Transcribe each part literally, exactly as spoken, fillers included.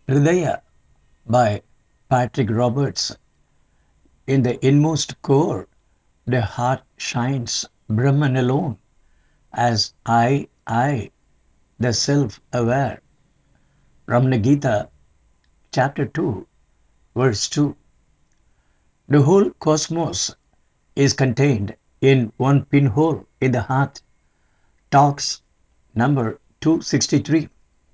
Hridaya by Patrick Roberts. In the inmost core, the heart shines, Brahman alone, as I, I, the self aware. Ramana Gita, chapter two, verse two. The whole cosmos is contained in one pinhole in the heart. Talks number two hundred sixty-three.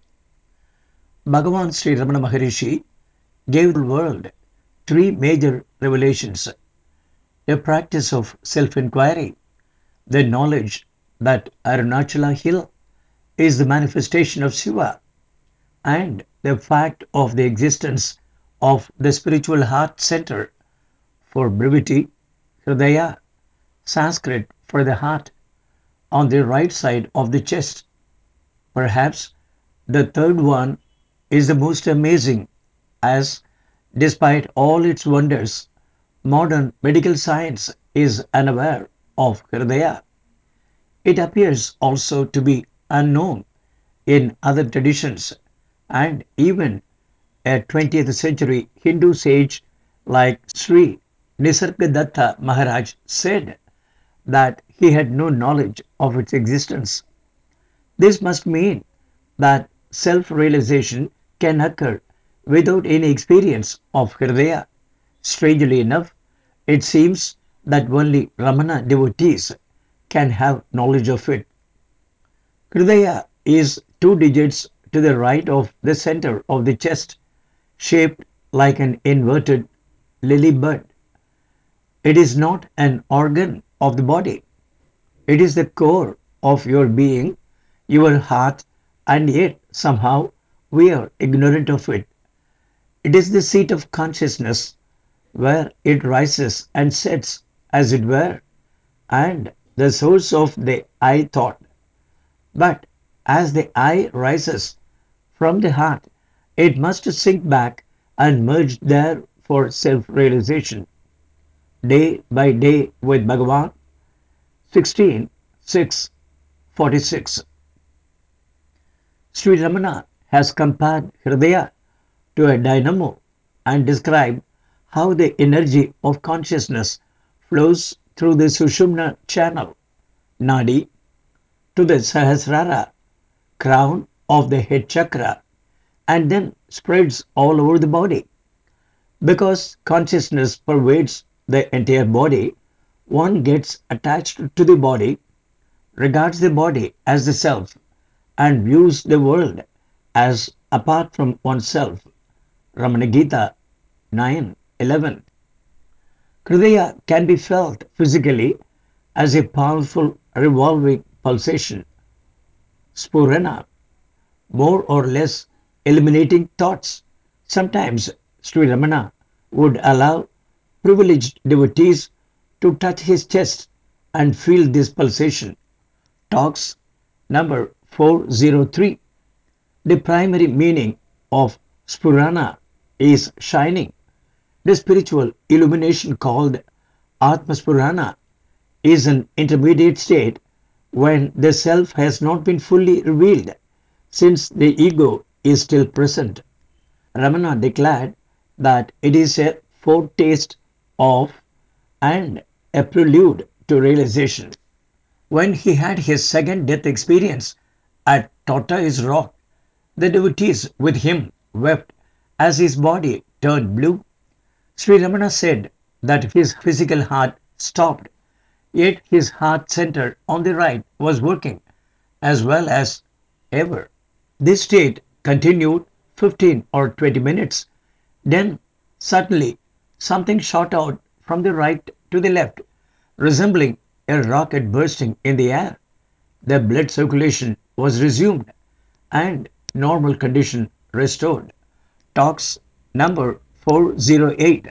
Bhagavan Sri Ramana Maharishi gave the world three major revelations: a practice of self inquiry, the knowledge that Arunachala Hill is the manifestation of Shiva, and the fact of the existence of the spiritual heart center, for brevity, Hridaya, Sanskrit for the heart, on the right side of the chest. Perhaps the third one is the most amazing, as despite all its wonders, modern medical science is unaware of Hridaya. It appears also to be unknown in other traditions, and even a twentieth century Hindu sage like Sri Nisargadatta Maharaj said that he had no knowledge of its existence. This must mean that self realization can occur without any experience of Hridaya. Strangely enough, it seems that only Ramana devotees can have knowledge of it. Hridaya is two digits to the right of the center of the chest, shaped like an inverted lily bud. It is not an organ of the body. It is the core of your being, your heart, and yet somehow we are ignorant of it. It is the seat of consciousness where it rises and sets, as it were, and the source of the I thought. But as the I rises from the heart, it must sink back and merge there for self realization. Day by day with Bhagavan, sixteen six forty-six. Sri Ramana has compared Hridaya to a dynamo and described how the energy of consciousness flows through the Sushumna channel, Nadi, to the Sahasrara, crown of the head chakra, and then spreads all over the body. Because consciousness pervades the entire body, one gets attached to the body, regards the body as the self, and views the world as apart from oneself. Ramana Gita nine eleven. Hridaya can be felt physically as a powerful revolving pulsation, spurana, more or less eliminating thoughts. Sometimes Sri Ramana would allow privileged devotees to touch his chest and feel this pulsation. Talks number four oh three. The primary meaning of Spurana is shining. The spiritual illumination called Atmaspurana is an intermediate state when the self has not been fully revealed, since the ego is still present. Ramana declared that it is a foretaste of and a prelude to realization. When he had his second death experience at Tortoise Rock, the devotees with him wept as his body turned blue. Sri Ramana said that his physical heart stopped, yet his heart center on the right was working as well as ever. This state continued fifteen or twenty minutes. Then suddenly something shot out from the right to the left, resembling a rocket bursting in the air. The blood circulation was resumed and normal condition restored. Talks number four oh eight.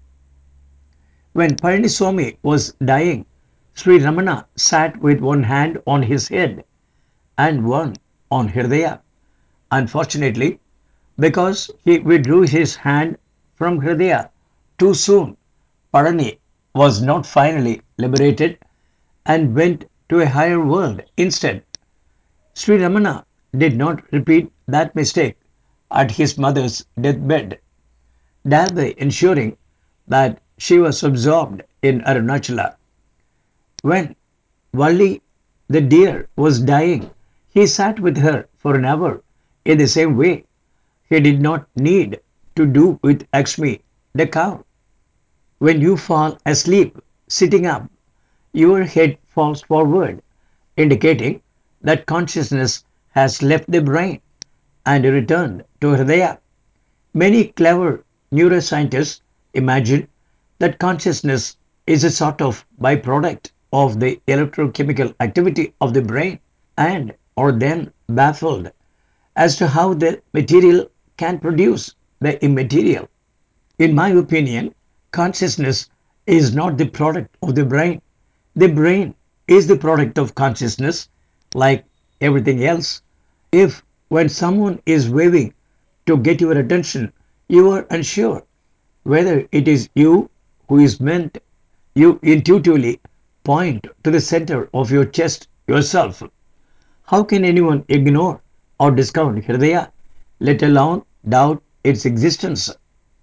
When Palaniswami was dying, Sri Ramana sat with one hand on his head and one on Hridaya. Unfortunately, because he withdrew his hand from Hridaya too soon, Parani was not finally liberated and went to a higher world instead. Sri Ramana did not repeat that mistake at his mother's deathbed, thereby ensuring that she was absorbed in Arunachala. When Valli the deer was dying, he sat with her for an hour in the same way he did not need to do with Lakshmi the cow. When you fall asleep sitting up, your head falls forward, indicating that consciousness has left the brain and returned to Hridaya. Many clever neuroscientists imagine that consciousness is a sort of byproduct of the electrochemical activity of the brain and are then baffled as to how the material can produce the immaterial. In my opinion, consciousness is not the product of the brain. The brain is the product of consciousness, like everything else. If, when someone is waving to get your attention, you are unsure whether it is you who is meant, you intuitively point to the center of your chest yourself. How can anyone ignore or discount Hridaya, let alone doubt its existence?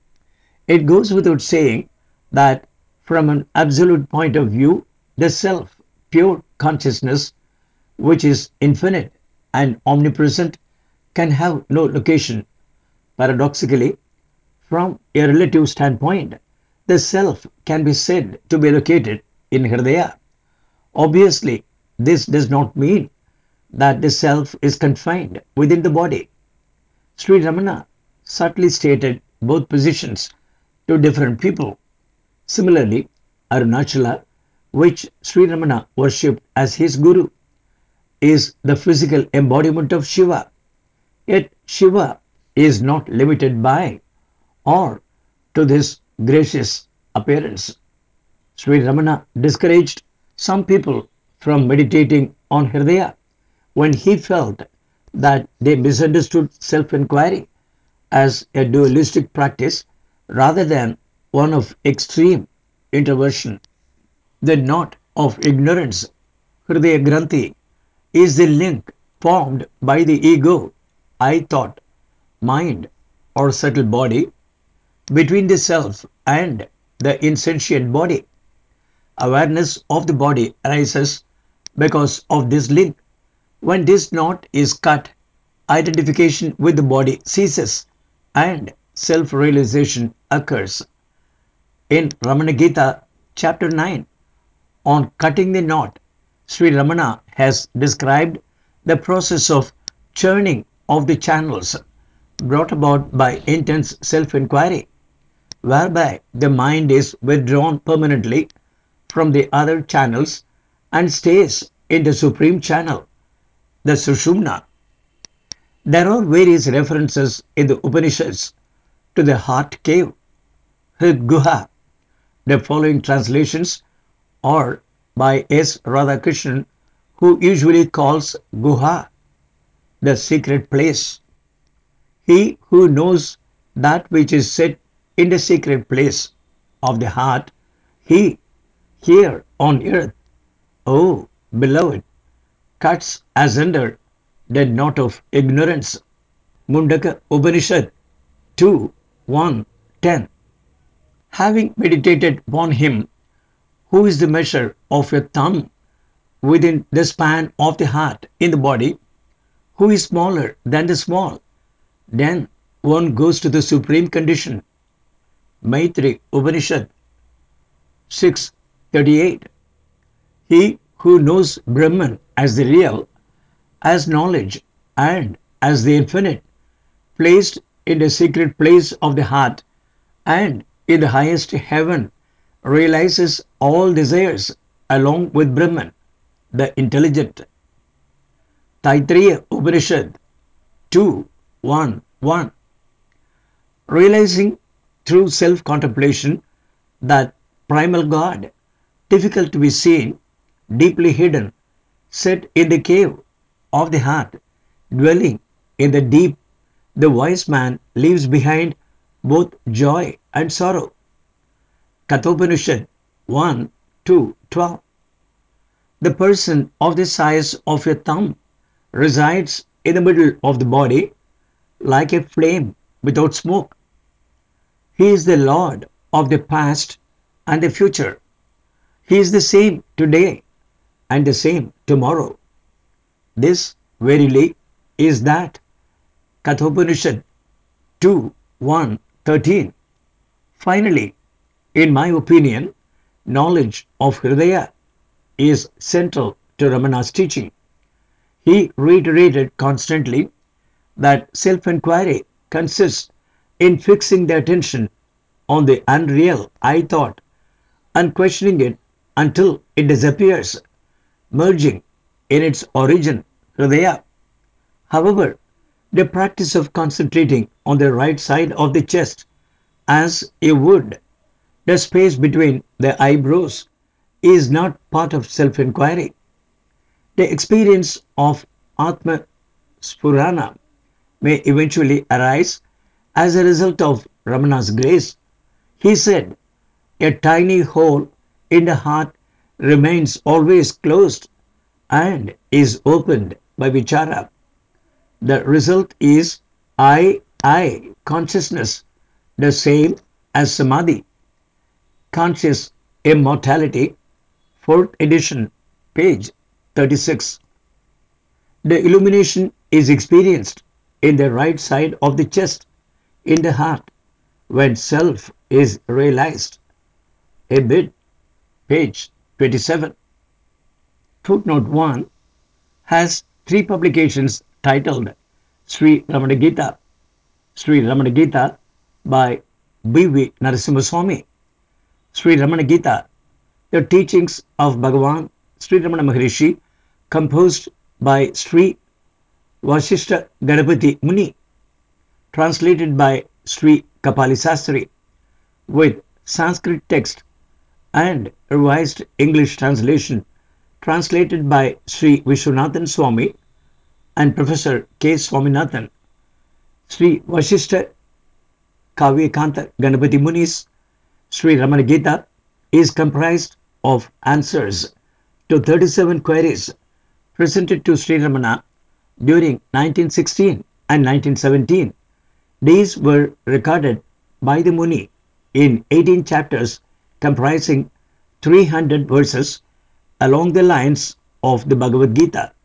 It goes without saying that from an absolute point of view, the self, pure consciousness, which is infinite and omnipresent, can have no location. Paradoxically, from a relative standpoint, the self can be said to be located in Hridaya. Obviously, this does not mean that the self is confined within the body. Sri Ramana subtly stated both positions to different people. Similarly, Arunachala, which Sri Ramana worshipped as his guru, is the physical embodiment of Shiva. Yet Shiva is not limited by or to this gracious appearance. Sri Ramana discouraged some people from meditating on Hridaya when he felt that they misunderstood self inquiry as a dualistic practice rather than one of extreme introversion. The knot of ignorance, Hridaya Granthi, is the link formed by the ego, I thought, mind, or subtle body between the self and the insentient body. Awareness of the body arises because of this link. When this knot is cut, identification with the body ceases and self realization occurs. In Ramana Gita, chapter nine, on cutting the knot, Sri Ramana has described the process of churning of the channels brought about by intense self inquiry, whereby the mind is withdrawn permanently from the other channels and stays in the supreme channel, the Sushumna. There are various references in the Upanishads to the heart cave, Hridguha. The following translations are by S. Radhakrishnan, who usually calls Guha the secret place. He who knows that which is set in the secret place of the heart, he here on earth, oh beloved, cuts asunder the knot of ignorance. Mundaka Upanishad two one ten. Having meditated upon him who is the measure of your thumb within the span of the heart in the body, who is smaller than the small, then one goes to the supreme condition. Maitri Upanishad six thirty-eight. He who knows Brahman as the real, as knowledge, and as the infinite, placed in the secret place of the heart and in the highest heaven, realizes all desires along with Brahman, the intelligent. Taittiriya Upanishad two one one. Realizing through self contemplation that primal God, difficult to be seen, deeply hidden, set in the cave of the heart, dwelling in the deep, the wise man leaves behind both joy and sorrow. Kathopanishad one two twelve. The person of the size of a thumb resides in the middle of the body, like a flame without smoke. He is the Lord of the past and the future. He is the same today and the same tomorrow. This verily is that Kathopanishad two one thirteen. Finally, in my opinion, knowledge of Hridaya is central to Ramana's teaching. He reiterated constantly that self inquiry consists in fixing the attention on the unreal I thought and questioning it until it disappears, merging in its origin, Hridaya. However, the practice of concentrating on the right side of the chest as you would the space between the eyebrows is not part of self inquiry. The experience of Atma Spurana may eventually arise as a result of Ramana's grace. He said, a tiny hole in the heart remains always closed and is opened by vichara. The result is I, I consciousness, the same as samadhi, conscious immortality, fourth edition, page thirty-six. The illumination is experienced in the right side of the chest, in the heart, when self is realized. A bit, page twenty-seven. Footnote one has three publications titled Sri Ramana Gita, Sri Ramana Gita by B V Narasimhaswamy, Sri Ramana Gita, the teachings of Bhagavan Sri Ramana Maharishi, composed by Sri Vasishta Ganapati Muni, translated by Sri Kapali Sastri, with Sanskrit text and revised English translation, translated by Sri Vishwanathan Swami and Professor K. Swaminathan. Sri Vasishta Kavyakanta Ganapati Muni's Sri Ramana Gita is comprised of answers to thirty-seven queries presented to Sri Ramana during nineteen sixteen and nineteen seventeen. These were recorded by the Muni in eighteen chapters comprising three hundred verses along the lines of the Bhagavad Gita.